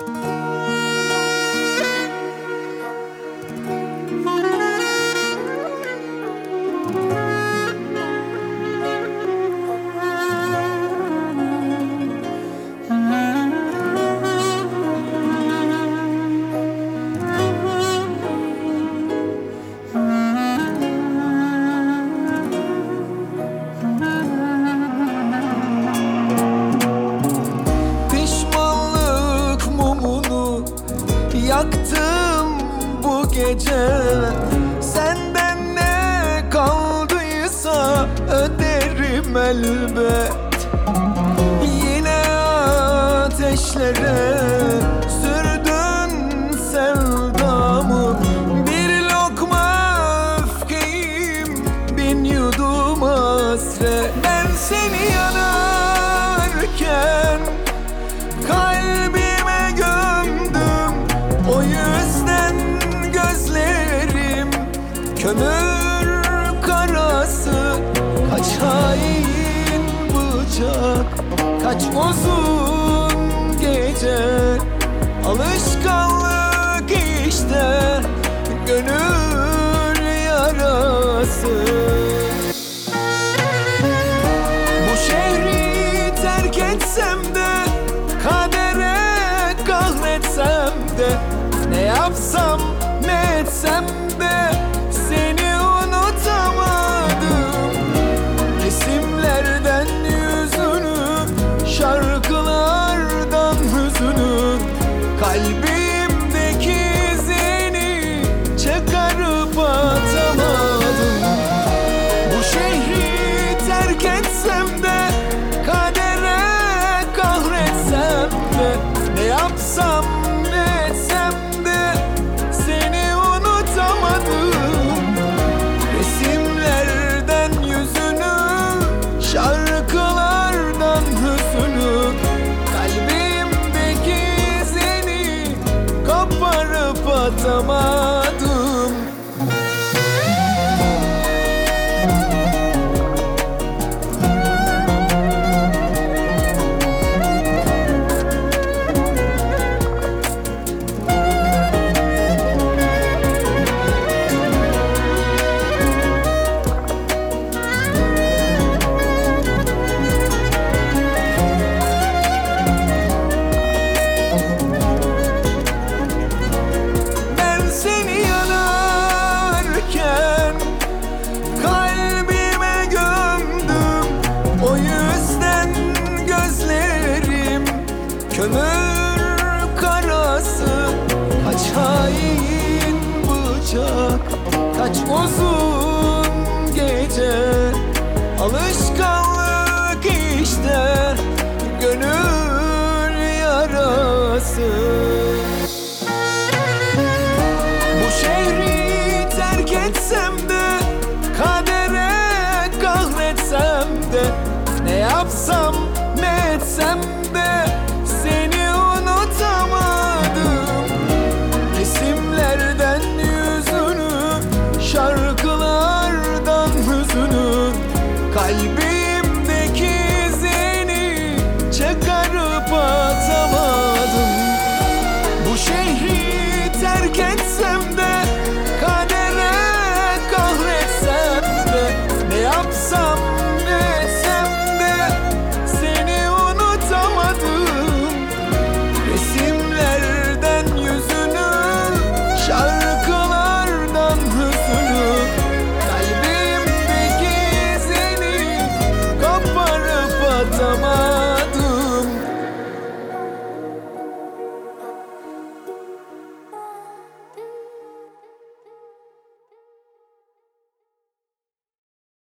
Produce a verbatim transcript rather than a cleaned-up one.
Yaktım bu gece, senden ne kaldıysa öderim elbet. Yine ateşlere sürdün sevdamı, bir lokma öfkeyim, bin yudum hasret. Ben seni yanarken kalbime gömdüm, o yüzden gözlerim kömür karası. Kaç hain bıçak, kaç uzun gece, alışkanlık işte gönül yarası. Bu şehri terk etsem de, kadere kahretsem de, ne yapsam ne etsem de seni unutamadım. Resimlerden yüzünü, şarkılardan hüzünü, kalbimdeki izini çıkarıp atamadım. Bu şehri terk etsem de, kadere kahretsem de, ne yapsam ne etsem de seni unutamadım. Resimlerden yüzünü, şarkılardan hüzünü, kalbimdeki izini koparıp atamadım. Kömür karası, kaç hain bıçak, kaç uzun gece, alışkan